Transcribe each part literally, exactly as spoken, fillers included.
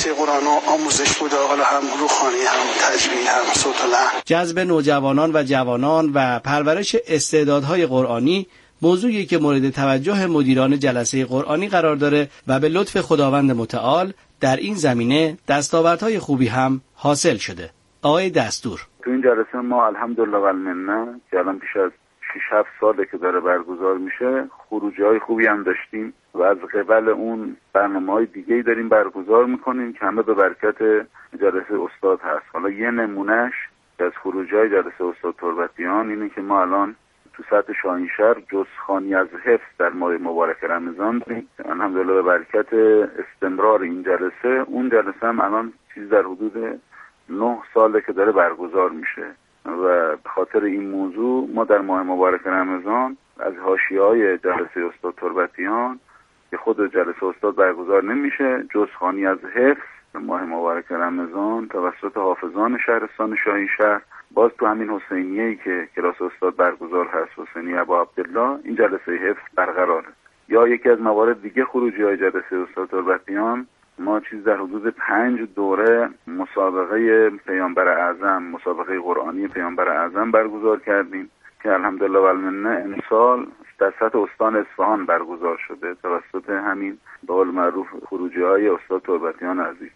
جلسه قرآن و آموزش بوده، حالا هم روحانی هم تجوید هم صوت و لحن. جذب نوجوانان و جوانان و پرورش استعدادهای قرآنی موضوعی که مورد توجه مدیران جلسه قرآنی قرار داره و به لطف خداوند متعال در این زمینه دستاوردهای خوبی هم حاصل شده. آقای دستور: تو این جلسه ما الحمدلله و المنه که الان بیش از شش هفت ساله که داره برگزار میشه، خروجی‌های خوبی هم داشتیم و از قبل اون برنامه‌های دیگه‌ای داریم برگزار میکنیم که همه به برکت جلسه استاد هست. حالا یه نمونهش از خروجی‌های جلسه استاد تربتیان اینه که ما الان تو سطح شاهینشهر جزخوانی از حفظ در ماه مبارک رمضان داریم. الحمدلله به برکت استمرار این جلسه، اون جلسه هم الان چیز در حدود نه ساله که داره برگزار میشه و به خاطر این موضوع ما در ماه مبارک رمضان از حاشیه‌های جلسه استاد تربتیان که خود جلسه استاد برگزار نمیشه، جزخوانی از حفظ ماه مبارک رمضان توسط حافظان شهرستان شاهینشهر، باز تو همین حسینیه‌ای که کلاس استاد برگزار هست، حسینی ابا عبدالله، این جلسه حفظ برقراره. یا یکی از موارد دیگه خروجی‌های جلسه استاد تربتیان، ما چیز در حدود پنج دوره مسابقه پیامبر اعظم، مسابقه قرآنی پیامبر اعظم برگزار کردیم که الحمدلله و المنه امسال در سطح استان اصفهان برگزار شده توسط همین به قول معروف خروجی‌های استاد تربتیان عزیز.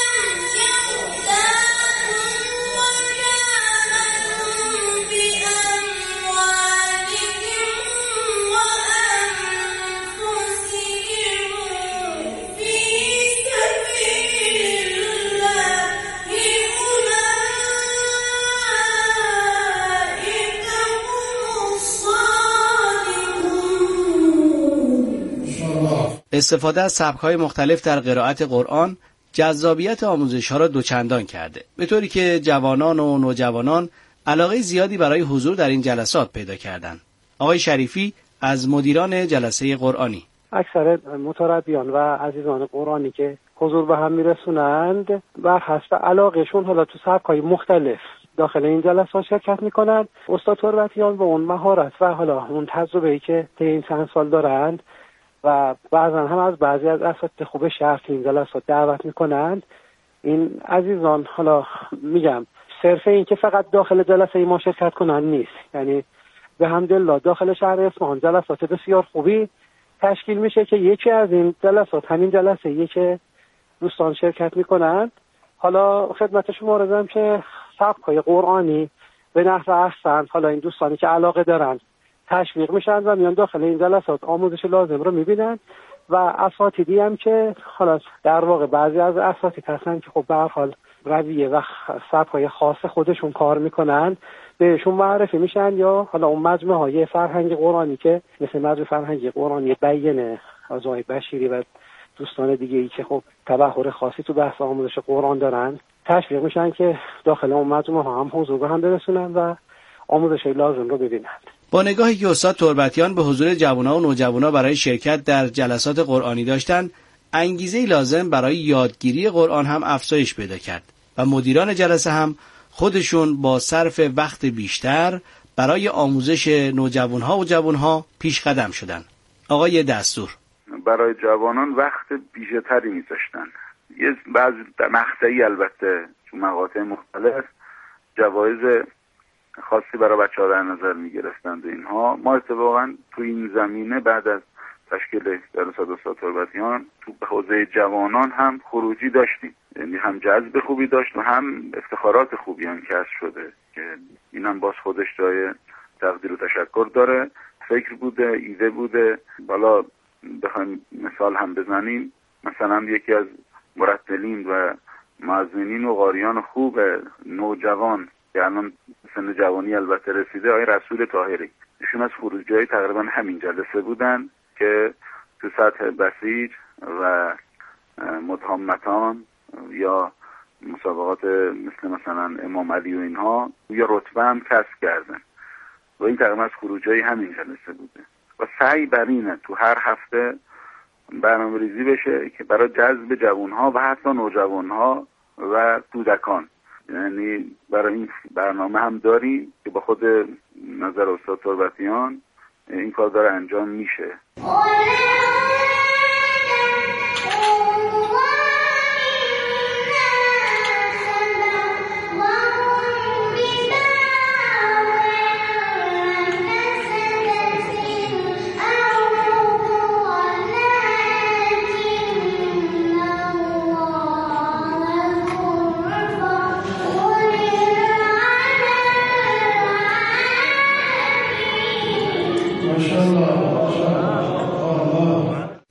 استفاده از سبک‌های مختلف در قرائت قرآن جذابیت آموزش‌ها را دوچندان کرده، به طوری که جوانان و نوجوانان علاقه زیادی برای حضور در این جلسات پیدا کردند. آقای شریفی از مدیران جلسه قرآنی: اکثر متربیان و عزیزان قرآنی که حضور به هم میرسونند بر حسب علاقهشون حالا تو سبک‌های مختلف داخل این جلسات شرکت میکنند. استاد تربتیان با اون مهارت و حالا اون تجربه‌ای که طی این چند سال دارند و بعضا هم از بعضی از اساتید خوب شهر که این جلسات دعوت میکنند، این عزیزان حالا میگم صرف این که فقط داخل جلسه ما شرکت کنند نیست، یعنی به حمدالله داخل شهر اصفهان جلسات بسیار خوبی تشکیل میشه که یکی از این جلسات همین جلسه یکی که دوستان شرکت میکنند. حالا خدمت شما عرضم که سبک‌های قرآنی به نحو احسن حالا این دوستانی که علاقه دارند تشویق میشن و میان داخل این جلسات آموزش لازم رو میبینن و اساتیدی هم که حالا در واقع بعضی از اساتید هستن که خب به هر حال رویه و سبک‌های خاص خودشون کار میکنن، بهشون معرفی میشن، یا حالا اون مجموعه های فرهنگ قرآنی که مثل مجموعه فرهنگی قرآنی بیانه از آقای بشیری و دوستان دیگه ای که خب تبحر خاصی تو بحث آموزش قرآن دارن تشویق میشن که داخل اون مجموعه ها هم حضور به هم برسونن و آموزش لازم رو ببینند. با نگاهی که استاد تربتیان به حضور جوانان و نوجوانان برای شرکت در جلسات قرآنی داشتند، انگیزه لازم برای یادگیری قرآن هم افزایش پیدا کرد و مدیران جلسه هم خودشون با صرف وقت بیشتر برای آموزش نوجوانها و جوانها پیش قدم شدند. آقای دستور: برای جوانان وقت بیشتری میذاشتن. یه بعض مقطعی البته تو مقاطع مختلف جوایز خاصی برای بچه‌ها در نظر می‌گرفتند و اینها. ما اتفاقاً تو این زمینه بعد از تشکیل جلسات استاد تربتیان تو حوزه جوانان هم خروجی داشتیم، یعنی هم جذب خوبی داشت و هم افتخارات خوبی هم کسب شده که اینم باز خودش جای تقدیر و تشکر داره. فکر بوده، ایده بوده. بالا بخوایم مثال هم بزنیم، مثلا یکی از مرتلین و مؤذنین و قاریان خوب نوجوان که الان سن جوانی البته رسیده، آقای رسول طاهری، ایشون از خروجی‌های تقریبا همین جلسه بودن که تو سطح بسیج و متهمتان یا مسابقات مثل مثلا امام علی و اینها یا رتبه هم کسب کردن و این تقریبا از خروجی‌های همین جلسه بوده و سعی بر اینه تو هر هفته برنامه ریزی بشه که برای جذب جوانها و حتی نوجوانها و کودکان، یعنی برای این برنامه هم داریم که با خود نظر استاد تربتیان این کار داره انجام میشه.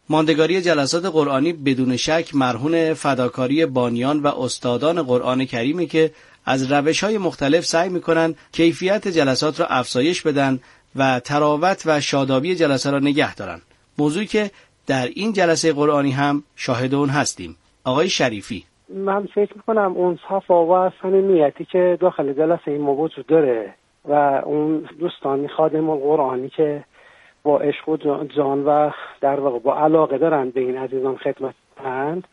ماندگاری جلسات قرآنی بدون شک مرهون فداکاری بانیان و استادان قرآن کریمی که از روش‌های مختلف سعی می‌کنند کیفیت جلسات را افزایش بدن و تراوت و شادابی جلسه را نگه دارن. موضوعی که در این جلسه قرآنی هم شاهد اون هستیم. آقای شریفی: من فکر میکنم اون صفا و صمیمیتی که داخل جلسه این ما وجود داره و اون دوستان خادم القرآنی که با عشق و جان و در واقع با علاقه دارن به این عزیزان خدمت کنند،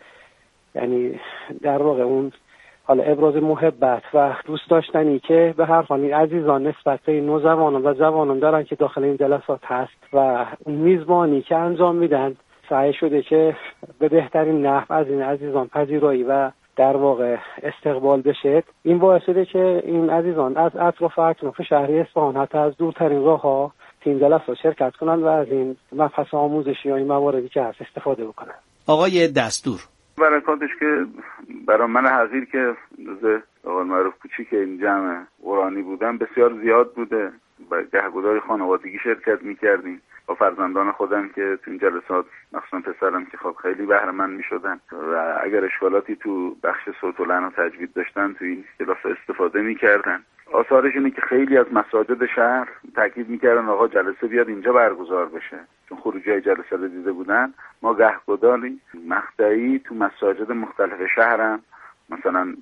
یعنی در واقع اون حالا ابراز محبت و دوست داشتنی که به هر حال این عزیزان نسبت به این نوجوانان و جوانان دارن که داخل این جلسات هست و اون میزبانی که انجام میدن سعی شده که به بهترین نحو از این عزیزان پذیرایی و در واقع استقبال بشه. این باعث شده که این عزیزان از اطراف اکناف شهر اصفهان حتی از دورترین راه‌ها این جلسات شرکت کنن و از این مبحث آموزشی یا این مواردی که هست استفاده بکنن. آقای دستور: برکاتش که برای من حقیر که روز آقای معروف کوچیک این جمع قرآنی بودم بسیار زیاد بوده و گهگداری خانوادگی شرکت می‌کردیم با فرزندان خودم که تو این جلسات، مخصوصا پسرم که خب خیلی بهره مند می‌شدن و اگر اشکالاتی تو بخش صوت و لحن و تجوید داشتن تو این کلاس استفاده می‌کردن. آثارش اینه که خیلی از مساجد شهر تاکید می‌کردن آقا جلسه بیاد اینجا برگزار بشه، چون خروجی جلسه رو دیده بودن. ما گهگداری مقطعی تو مساجد مختلف شهرم، مثلا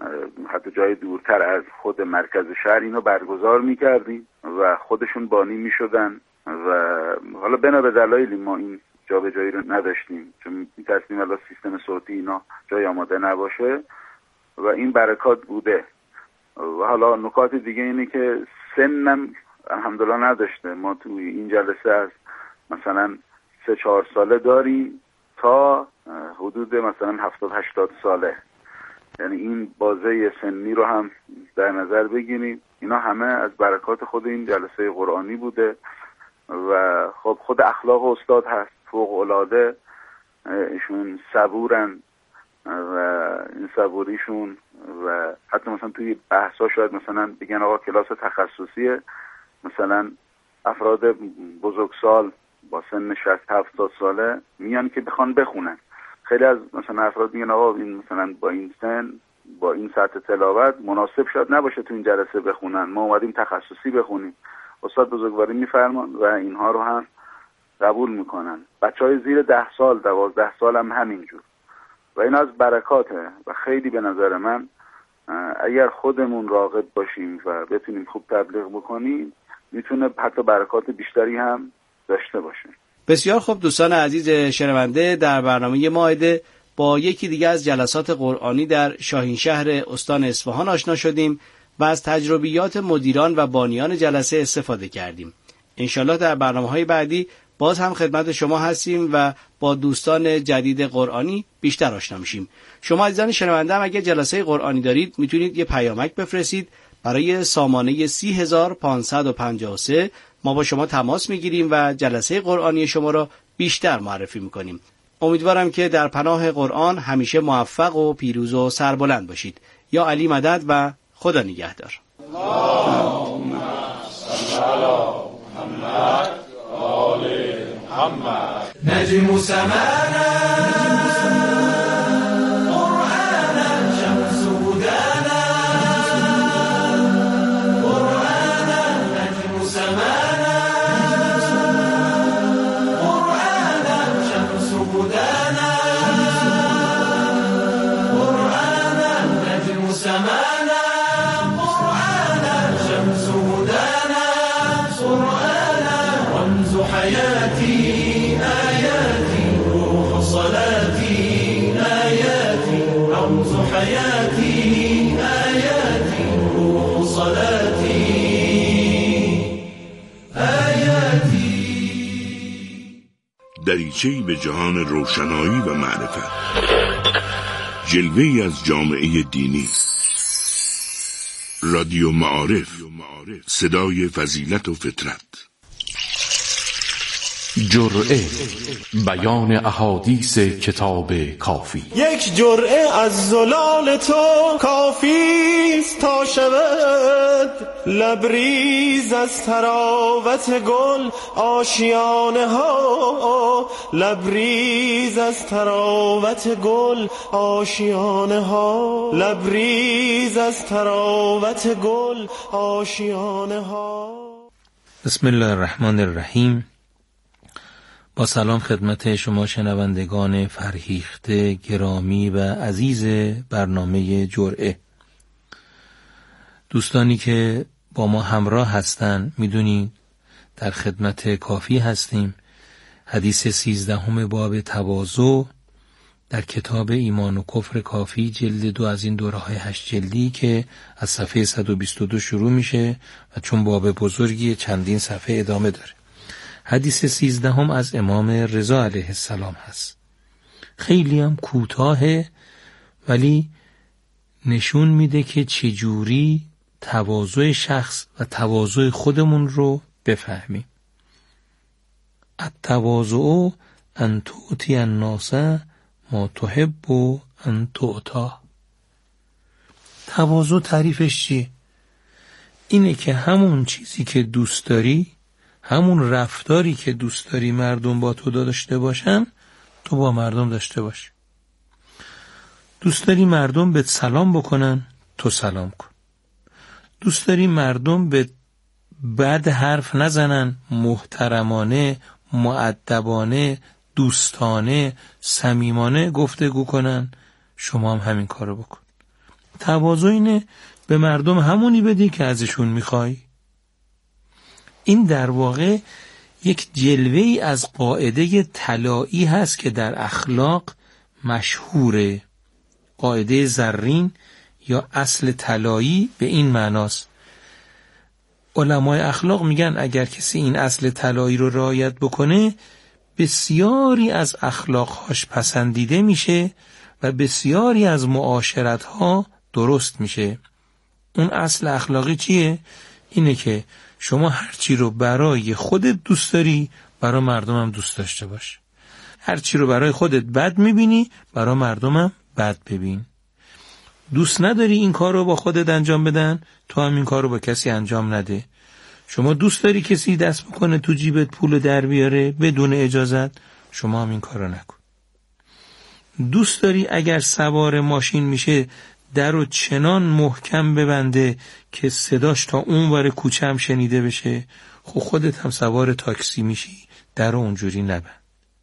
حتی جای دورتر از خود مرکز شهر، اینو برگزار می‌کردیم و خودشون بانی می‌شدن و حالا بنا به دلایلی ما این جابجایی رو نداشتیم چون می‌ترسیم الان سیستم صوتی اینا جای آماده نباشه و این برکات بوده. و حالا نکات دیگه اینه که سنم الحمدلله نداشته. ما توی این جلسه از مثلا سه چهار ساله داریم تا حدود مثلا هفتاد هشتاد ساله، یعنی این بازه سنی رو هم در نظر بگیریم. اینا همه از برکات خود این جلسه قرآنی بوده و خب خود اخلاق استاد هست فوق العاده. ایشون صبورن و این صبوریشون و حتی مثلا توی بحثا شاید مثلا بگن آقا کلاس تخصصیه، مثلا افراد بزرگسال با سن شصت هفتاد ساله میان که بخوان بخونن. خیلی از مثلا افراد میگن آقا این مثلا با این سن با این سطح تلاوت مناسب شاید نباشه تو این جلسه بخونن، ما اومدیم تخصصی بخونیم. استاد بزرگواری میفرمان و اینها رو هم قبول میکنن. بچهای زیر ده سال دوازده سال هم همینجور و این از برکاته و خیلی به نظر من اگر خودمون راغب باشیم و بتونیم خوب تبلیغ بکنیم میتونه حتی برکات بیشتری هم داشته باشه. بسیار خوب دوستان عزیز شنونده، در برنامه مائده با یکی دیگه از جلسات قرآنی در شاهینشهر استان اصفهان آشنا شدیم و از تجربیات مدیران و بانیان جلسه استفاده کردیم. انشالله در برنامه‌های بعدی باز هم خدمت شما هستیم و با دوستان جدید قرآنی بیشتر آشنا میشیم. شما عزیزان شنونده هم اگه جلسه قرآنی دارید میتونید یه پیامک بفرستید برای سامانه سی هزار پانصد و پنجاه و سه. ما با شما تماس میگیریم و جلسه قرآنی شما را بیشتر معرفی میکنیم. امیدوارم که در پناه قرآن همیشه موفق و پیروز و سربلند باشید. یا علی مدد و خدا نگهدار. اللهم صل علی محمد و آل محمد. نجم سمانا قرآنا شمس هدانا قرآنا نجم سمانا قرآنا شمس هدانا قرآنا نجم سمانا قرآنا شمس هدانا قرآنا رمز حياتي آياتي روح صلاتي آياتي رمز حياتي آياتي روح صلاتي آياتي. دریچه‌ای به جهان روشنایی و معرفت، جلوه‌ای از جامعه دینی. رادیو معارف، صدای فضیلت و فطرت. جرعه، بیان احادیث کتاب کافی. یک جرعه از زلال تو کافیست تا شود لبریز از تراوت گل آشیانه ها، لبریز از تراوت گل آشیانه ها، لبریز از تراوت گل آشیانه ها. بسم الله الرحمن الرحیم. با سلام خدمت شما شنوندگان فرهیخته گرامی و عزیز برنامه جرعه. دوستانی که با ما همراه هستند میدونید در خدمت کافی هستیم. حدیث سیزدهم باب تواضع در کتاب ایمان و کفر کافی جلد دو از این دوره های هشت جلدی که از صفحه صد و بیست و دو شروع میشه و چون باب بزرگی چندین صفحه ادامه داره. حدیث سیزدهم از امام رضا علیه السلام هست. خیلی هم کوتاهه ولی نشون میده که چجوری تواضع شخص و تواضع خودمون رو بفهمیم. التواضع ان تؤتی الناس ما تحب ان تعطی. تواضع تعریفش چیه؟ اینه که همون چیزی که دوست داری، همون رفتاری که دوست داری مردم با تو داشته باشن، تو با مردم داشته باش. دوست داری مردم به سلام بکنن، تو سلام کن. دوست داری مردم به بد حرف نزنن، محترمانه، مؤدبانه، دوستانه، صمیمانه گفتگو کنن، شما هم همین کارو بکن. تواضع اینه به مردم همونی بدی که ازشون میخوای. این در واقع یک جلوه‌ای از قاعده طلایی هست که در اخلاق مشهوره. قاعده زرین یا اصل طلایی به این معناست. علمای اخلاق میگن اگر کسی این اصل طلایی رو رعایت بکنه بسیاری از اخلاقهاش پسندیده میشه و بسیاری از معاشرتها درست میشه. اون اصل اخلاقی چیه؟ اینه که شما هرچی رو برای خودت دوست داری برای مردم هم دوست داشته باش. هرچی رو برای خودت بد میبینی برای مردم هم بد ببین. دوست نداری این کار رو با خودت انجام بدن، تو هم این کار رو با کسی انجام نده. شما دوست داری کسی دست بکنه تو جیبت پول در بیاره بدون اجازت، شما هم این کار رو نکن. دوست داری اگر سوار ماشین میشه در رو چنان محکم ببنده که صداش تا اون ور کوچه هم شنیده بشه، خب خودت هم سوار تاکسی میشی، در رو اونجوری نبند.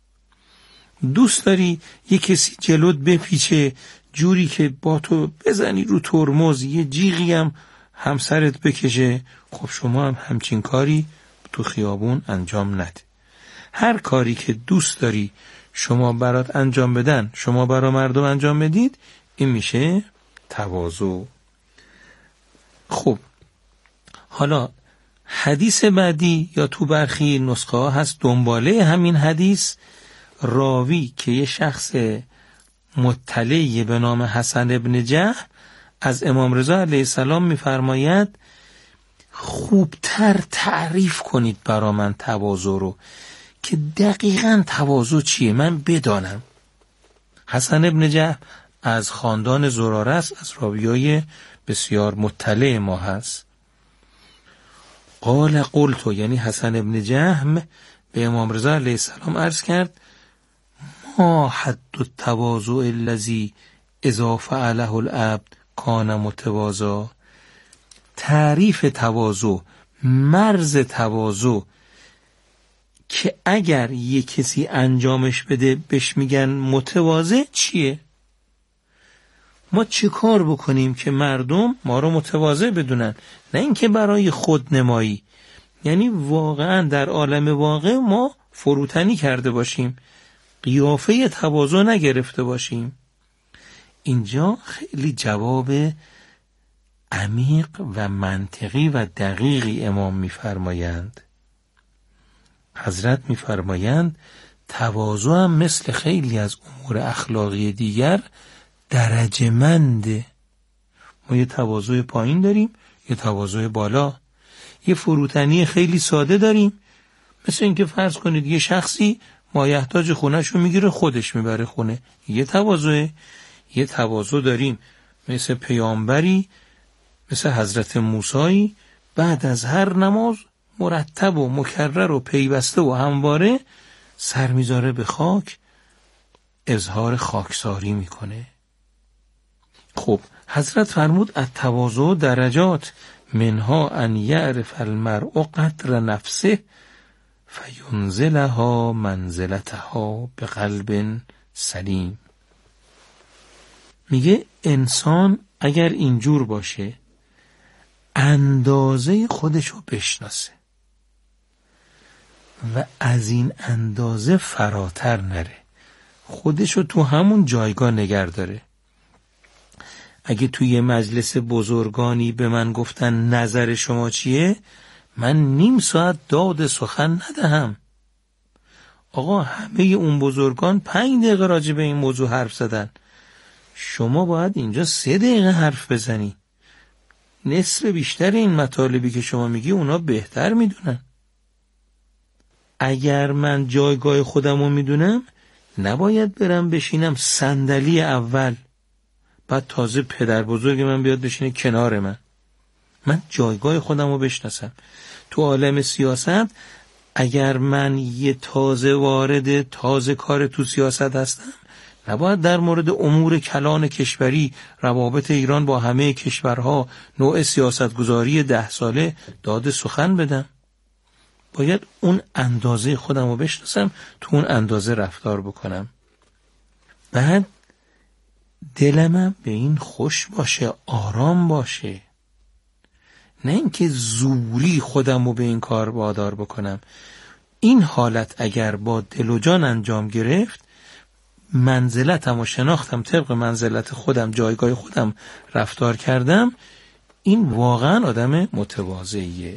دوست داری یک کسی جلوت بپیچه جوری که با تو بزنی رو ترمز یه جیغی هم همسرت بکشه، خب شما هم همچین کاری تو خیابون انجام نده. هر کاری که دوست داری شما برات انجام بدن، شما برا مردم انجام بدید، این میشه تواضع. خب حالا حدیث بعدی یا تو برخی نسخه ها هست دنباله همین حدیث، راوی که یه شخص مطلعی به نام حسن ابن جهم از امام رضا علیه السلام میفرماید خوبتر تعریف کنید برا من تواضع رو که دقیقاً تواضع چیه من بدانم. حسن ابن جهم از خاندان زراره است، از راویای بسیار مطلع ما هست. قال قلت، یعنی حسن ابن جهم به امام رضا علیه السلام عرض کرد ما حد التواضع الذی اذا فعله العبد کان متواضع. تعریف تواضع، مرز تواضع که اگر یک کسی انجامش بده بهش میگن متواضع چیه؟ ما چه کار بکنیم که مردم ما رو متواضع بدونن، نه اینکه برای خود نمایی. یعنی واقعا در عالم واقع ما فروتنی کرده باشیم، قیافه تواضع نگرفته باشیم. اینجا خیلی جواب عمیق و منطقی و دقیقی امام میفرمایند. حضرت میفرمایند تواضع هم مثل خیلی از امور اخلاقی دیگر درجه منده. ما یه تواضع پایین داریم، یه تواضع بالا. یه فروتنی خیلی ساده داریم، مثل اینکه فرض کنید یه شخصی مایحتاج خونه‌ش رو میگیره خودش میبره خونه، یه تواضع. یه تواضع داریم مثل پیامبری مثل حضرت موسی بعد از هر نماز مرتب و مکرر و پیوسته و همواره سر میذاره به خاک، اظهار خاکساری میکنه. خب حضرت فرمود التواضع درجات، منها ان یعرف المرء قدر نفسه فینزلها منزلتها بقلب سلیم. میگه انسان اگر اینجور باشه اندازه خودشو بشناسه و از این اندازه فراتر نره، خودشو تو همون جایگاه نگر داره. اگه توی مجلس بزرگانی به من گفتن نظر شما چیه، من نیم ساعت داد سخن ندهم. آقا همه اون بزرگان پنج دقیقه راجع به این موضوع حرف زدن، شما باید اینجا سه دقیقه حرف بزنی. نصف بیشتر این مطالبی که شما میگی اونا بهتر میدونن. اگر من جایگاه خودم رو میدونم نباید برم بشینم صندلی اول بعد تازه پدر بزرگ من بیاد بشینه کنار من. من جایگاه خودم رو بشناسم. تو عالم سیاست اگر من یه تازه وارد تازه کار تو سیاست هستم نباید در مورد امور کلان کشوری، روابط ایران با همه کشورها، نوع سیاستگذاری ده ساله داد سخن بدم. باید اون اندازه خودم رو بشناسم، تو اون اندازه رفتار بکنم. بعد دلمم به این خوش باشه، آرام باشه، نه اینکه زوری خودم رو به این کار وادار بکنم. این حالت اگر با دل و جان انجام گرفت، منزلتم و شناختم، طبق منزلت خودم، جایگاه خودم رفتار کردم، این واقعا آدم متواضعیه.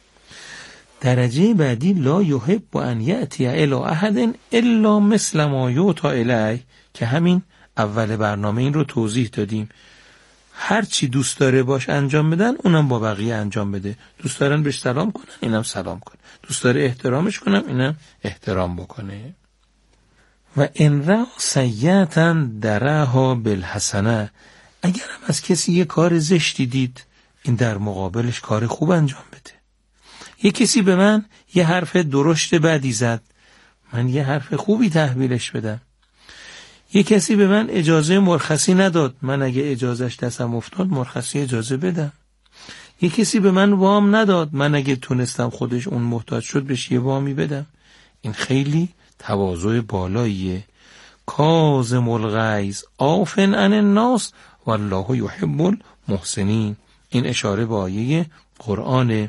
درجه بعدی لا یحب ان یأتی الی احد الا مثل ما یؤتی الیه، که همین اول برنامه این رو توضیح دادیم. هر چی دوست داره باش انجام بدن اونم با بقیه انجام بده. دوست دارن بهش سلام کنن اینم سلام کنه، دوست داره احترامش کنم اینم احترام بکنه. و ان را سیئتا درها بالحسنه، اگر هم از کسی یه کار زشتی دید این در مقابلش کار خوب انجام بده. یه کسی به من یه حرف درشت بدی زد، من یه حرف خوبی تحویلش بدم. یه کسی به من اجازه مرخصی نداد، من اگه اجازهش دستم افتاد مرخصی اجازه بدم. یه کسی به من وام نداد، من اگه تونستم خودش اون محتاج شد بهش یه وامی بدم. این خیلی تواضع بالاییه. کاظم الغیظ عاف عن الناس والله یحب المحسنین. این اشاره به آیه قرآنه.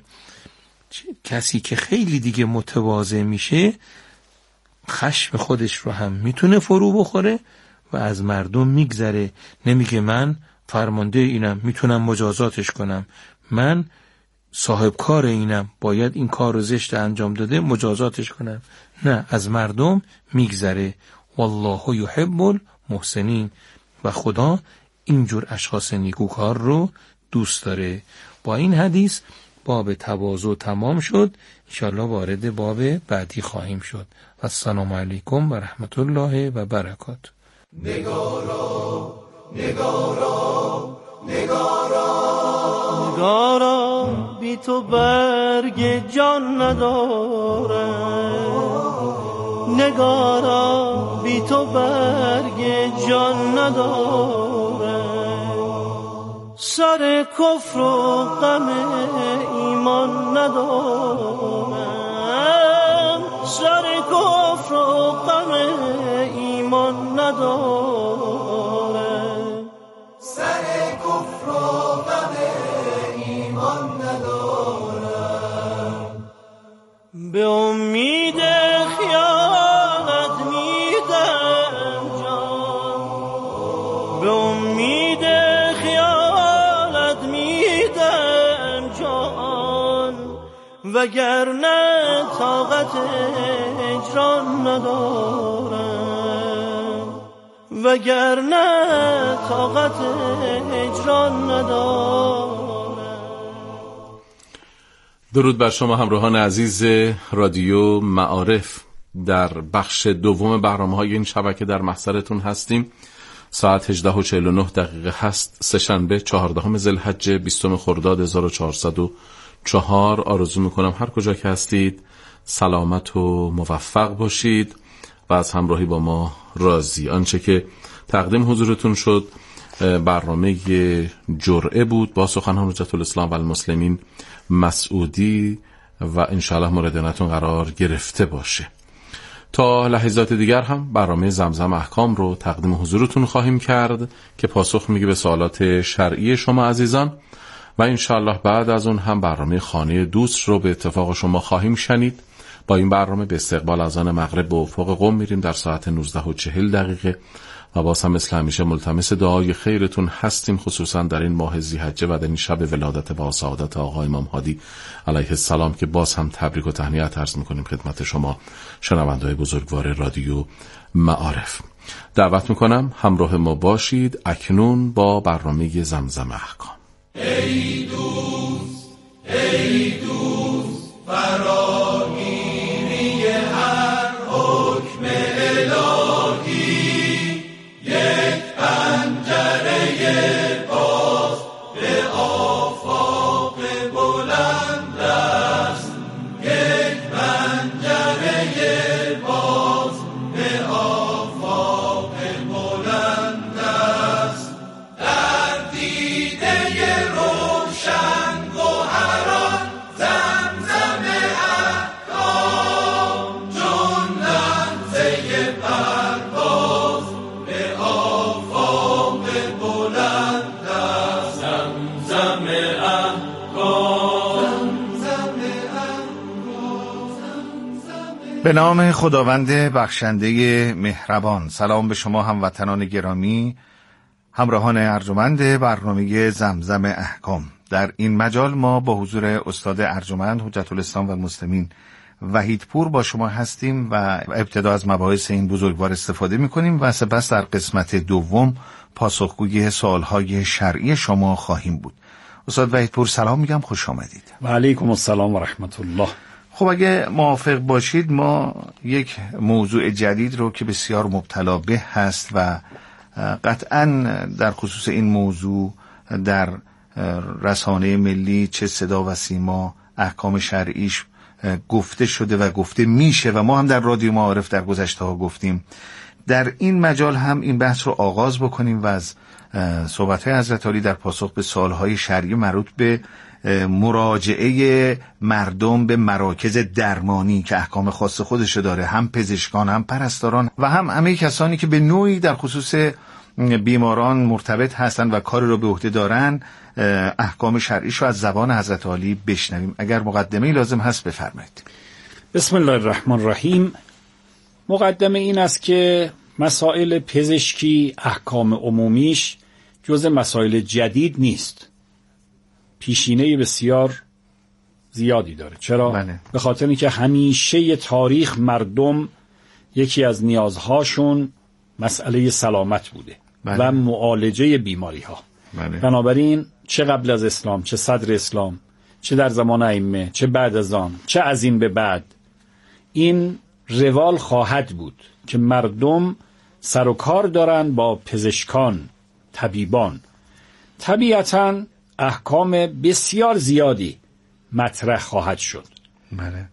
کسی که خیلی دیگه متواضع میشه خشم خودش رو هم میتونه فرو بخوره و از مردم میگذره. نمیگه من فرمانده اینم میتونم مجازاتش کنم، من صاحب کار اینم باید این کار رو زشت انجام داده مجازاتش کنم. نه، از مردم میگذره. والله یحب المحسنین. و خدا اینجور اشخاص نیکوکار رو دوست داره. با این حدیث باب تواضع تمام شد. انشاءالله وارد باب بعدی خواهیم شد. و السلام علیکم و رحمت الله و برکاته. نگارا نگارا نگارا نگارا بی تو برگ جان نداره، نگارا بی تو برگ جان نداره. سر کفر و غم ایمان ندارم، سر کفر و غم ایمان ندارم، سر کفر و غم ایمان ندارم. به امید خیانت میدم جان، به امید خیانت میدم جان، وگرنه طاقت هجران ندارم، وگرنه طاقت هجران ندارم. درود بر شما همراهان عزیز رادیو معارف. در بخش دوم برنامه‌های این شبکه در محضرتون هستیم. ساعت هجده و چهل و نه دقیقه هست. سه‌شنبه چهاردهم ذوالحجه بیستم خرداد هزار و چهارصد و چهار. آرزو میکنم هر کجا که هستید سلامت و موفق باشید و از همراهی با ما راضی. آنچه که تقدیم حضورتون شد برنامه جرعه بود با سخنان حجت الاسلام و المسلمین مسعودی و انشاءالله مورد عنایتون قرار گرفته باشه. تا لحظات دیگر هم برنامه زمزم احکام رو تقدیم حضورتون خواهیم کرد که پاسخ میگه به سوالات شرعی شما عزیزان و انشاءالله بعد از اون هم برنامه خانه دوست رو به اتفاق شما خواهیم شنید. با این برنامه به استقبال اذان مغرب به افق قم میریم در ساعت نوزده و چهل دقیقه و باز هم مثل همیشه ملتمس دعای خیرتون هستیم، خصوصا در این ماه ذی‌حجه و در این شب ولادت با سعادت آقا امام هادی علیه السلام که باز هم تبریک و تهنیت عرض میکنیم خدمت شما شنونده‌های بزرگوار رادیو معارف. دعوت میکنم همراه ما باشید اکنون با برنامه زمزم احکام. ای دوست ای دوست فراگیری هر حکم الهی، یک پنجره باز به آفاق بلند است، یک پنجره باز به آفاق بلند است. در دیده روشن گوهران زمزم احکام، چون لمسه پرواز به آفاق بلند است. زمزم احکام، زمزم احکام. به نام خداوند بخشنده مهربان. سلام به شما هموطنان گرامی، همراهان ارجمند برنامه زمزم احکام. در این مجال ما با حضور استاد ارجمند حجت الاسلام و المسلمین وحیدپور با شما هستیم و ابتدا از مباحث این بزرگوار استفاده می‌کنیم و سپس در قسمت دوم پاسخگوی سوالهای شرعی شما خواهیم بود. استاد وحیدپور سلام میگم، خوش آمدید. و علیکم السلام و رحمت الله. خب اگه موافق باشید ما یک موضوع جدید رو که بسیار مبتلا به هست و قطعاً در خصوص این موضوع در رسانه ملی چه صدا و سیما احکام شرعیش گفته شده و گفته میشه و ما هم در رادیو معارف در گذشته ها گفتیم، در این مجال هم این بحث رو آغاز بکنیم و از صحبت‌های حضرت عالی در پاسخ به سوالهای شرعی مربوط به مراجعه مردم به مراکز درمانی که احکام خاص خودش داره، هم پزشکان هم پرستاران و هم همه کسانی که به نوعی در خصوص بیماران مرتبط هستند و کار رو به عهده دارن، احکام شرعیش رو از زبان حضرت عالی بشنویم. اگر مقدمه‌ای لازم هست بفرمایید. بسم الله الرحمن الرحیم. مقدمه این است که مسائل پزشکی احکام عمومیش جز مسائل جدید نیست، پیشینه بسیار زیادی داره. چرا؟ بله. به خاطر اینکه همیشه تاریخ مردم یکی از نیازهاشون مسئله سلامت بوده. بله. و معالجه بیماری ها. بله. بنابراین چه قبل از اسلام، چه صدر اسلام، چه در زمان ائمه، چه بعد از آن، چه از این به بعد، این روال خواهد بود که مردم سر و کار دارن با پزشکان، طبیبان. طبیعتاً احکام بسیار زیادی مطرح خواهد شد. بله.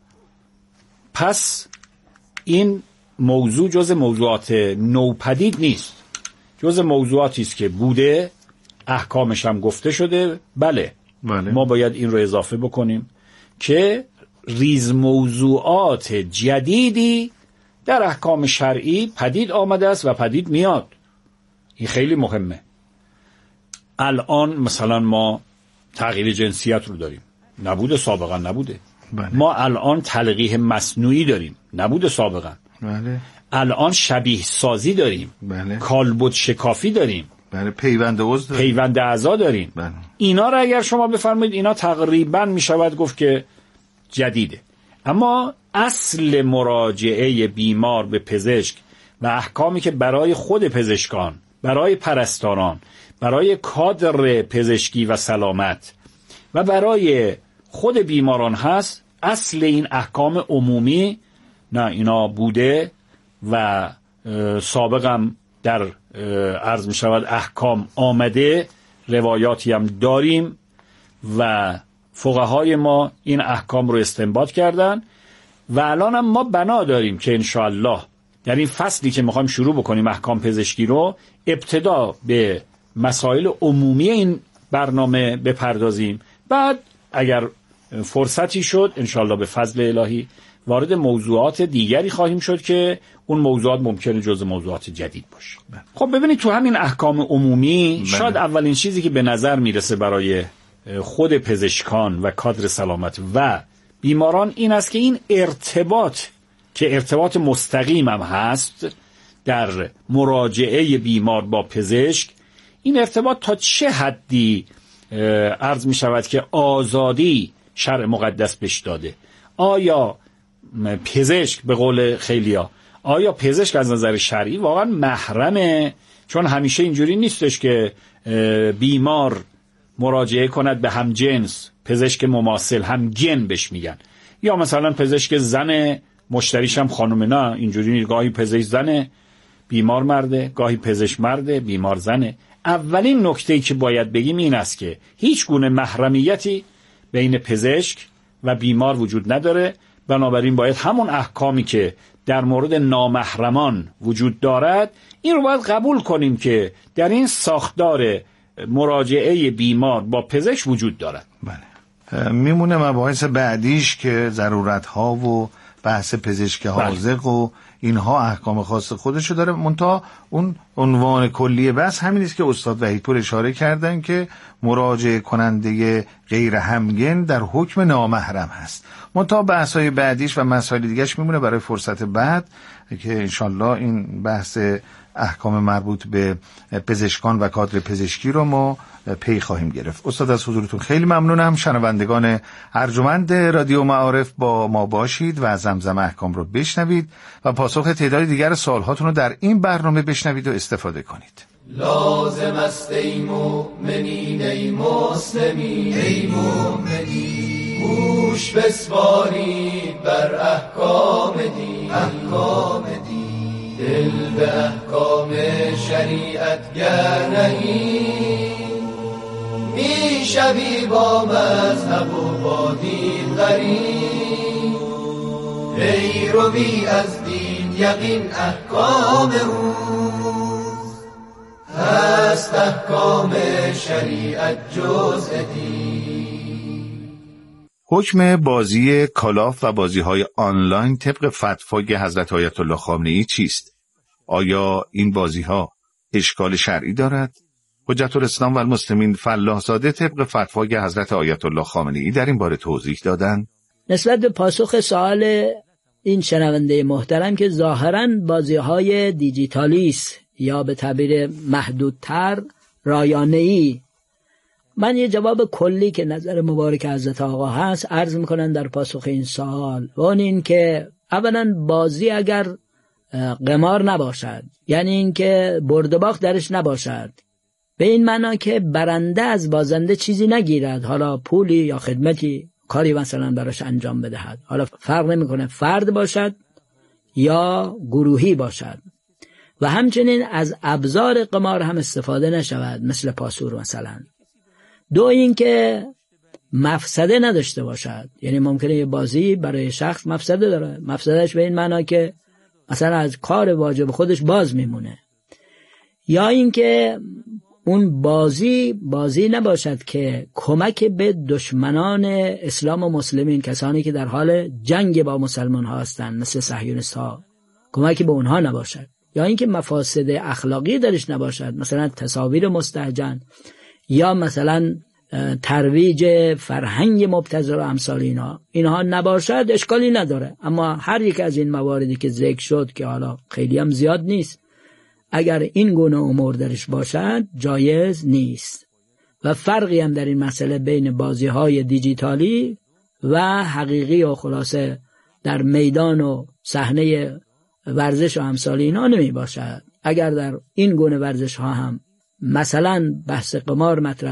پس این موضوع جز موضوعات نوپدید نیست، جز موضوعاتی است که بوده، احکامش هم گفته شده. بله. بله. ما باید این رو اضافه بکنیم که ریز موضوعات جدیدی در احکام شرعی پدید آمده است و پدید میاد. این خیلی مهمه. الان مثلا ما تغییر جنسیت رو داریم، نبوده سابقا، نبوده. بله. ما الان تلقیح مصنوعی داریم، نبوده سابقا. بله. الان شبیه سازی داریم. بله. کالبد شکافی داریم. بله. پیوند عضو داریم. پیوند اعضا داریم. بله. اینا رو اگر شما بفرمایید اینا تقریبا میشود گفت که جدیده. اما اصل مراجعه بیمار به پزشک و احکامی که برای خود پزشکان، برای پرستاران، برای کادر پزشکی و سلامت و برای خود بیماران هست، اصل این احکام عمومی نه اینا بوده و سابقم در عرض می شود احکام آمده، روایاتی هم داریم و فقهای ما این احکام رو استنباط کردن و الان هم ما بنا داریم که انشاءالله در این فصلی که میخوایم شروع بکنیم احکام پزشکی رو، ابتدا به مسائل عمومی این برنامه بپردازیم، بعد اگر فرصتی شد انشاءالله به فضل الهی وارد موضوعات دیگری خواهیم شد که اون موضوعات ممکنه جز موضوعات جدید باشه. خب ببینید تو همین احکام عمومی بله. شاید اولین چیزی که به نظر میرسه برای خود پزشکان و کادر سلامت و بیماران این است که این ارتباط که ارتباط مستقیم هم هست در مراجعه بیمار با پزشک، این ارتباط تا چه حدی عرض می شود که آزادی شرع مقدس بهش داده. آیا پزشک به قول خیلیا، آیا پزشک از نظر شرعی واقعا محرمه؟ چون همیشه اینجوری نیستش که بیمار مراجعه کند به هم جنس، پزشک مماثل، هم گن بهش میگن، یا مثلا پزشک زن مشتریش هم خانومه. نه اینجوری، گاهی پزشک زنه بیمار مرده، گاهی پزشک مرده بیمار زنه. اولین نکته‌ای که باید بگیم این است که هیچ گونه محرمیتی بین پزشک و بیمار وجود نداره، بنابراین باید همون احکامی که در مورد نامحرمان وجود دارد این رو باید قبول کنیم که در این ساختار مراجعه بیمار با پزشک وجود دارد. بله. میمونه مباحث بعدیش که ضرورت‌ها و بحث پزشک حاذق و اینها احکام خاص خودشو داره، منتها اون عنوان کلیه بس همین است که استاد وحیدپور اشاره کردن که مراجعه کننده غیر همگن در حکم نامحرم هست. منتها بحث‌های بعدیش و مسائل دیگه‌اش میمونه برای فرصت بعد که انشالله این بحث احکام مربوط به پزشکان و کادر پزشکی رو ما پی خواهیم گرفت. استاد از حضورتون خیلی ممنونم. شنوندگان ارجمند رادیو معارف با ما باشید و زمزم احکام رو بشنوید و پاسخ تعداد دیگر سوالهاتون رو در این برنامه بشنوید و استفاده کنید. لازم است ای مؤمنین ای مسلمین ای مؤمنین گوش بسپارید بر احکام دین احکام دین دل به احکام شریعت گر نهی میشوی با مذهب و با دین غریب ای روی از دین یقین احکام اوست هست احکام شریعت جزء دین. حکم بازی کالاف و بازی‌های آنلاین طبق فتوای حضرت آیت الله خامنه‌ای چیست؟ آیا این بازی‌ها اشکال شرعی دارد؟ حجت الاسلام و المسلمین فلاح زاده طبق فتوای حضرت آیت الله خامنه‌ای در این باره توضیح دادند. نسبت به پاسخ سوال این شنونده محترم که ظاهراً بازی‌های دیجیتالی است یا به تعبیر محدودتر رایانه‌ای، من یه جواب کلی که نظر مبارک حضرت آقا هست عرض میکنن در پاسخ این سوال و اون این که اولا بازی اگر قمار نباشد، یعنی این که برد و باخت درش نباشد، به این معنا که برنده از بازنده چیزی نگیرد، حالا پولی یا خدمتی کاری مثلا براش انجام بدهد، حالا فرق نمیکنه فرد باشد یا گروهی باشد، و همچنین از ابزار قمار هم استفاده نشود مثل پاسور مثلا. دو این که مفسده نداشته باشد، یعنی ممکنه یه بازی برای شخص مفسده داره، مفسدهش به این معنا که مثلا از کار واجب خودش باز میمونه، یا این که اون بازی بازی نباشد که کمک به دشمنان اسلام و مسلمین، کسانی که در حال جنگ با مسلمان ها هستند مثل صهیونیست ها، کمکی به اونها نباشد، یا این که مفاسد اخلاقی درش نباشد، مثلا تصاویر مستهجن یا مثلا ترویج فرهنگ مبتذل و امثال اینا اینها نباشد، اشکالی نداره. اما هر یک از این مواردی که ذکر شد که حالا خیلی هم زیاد نیست، اگر این گونه امور درش باشد جایز نیست. و فرقی هم در این مسئله بین بازی‌های دیجیتالی و حقیقی و خلاصه در میدان و صحنه ورزش و امثال اینا نمی باشد. اگر در این گونه ورزش ها هم مثلا بحث قمار مطرح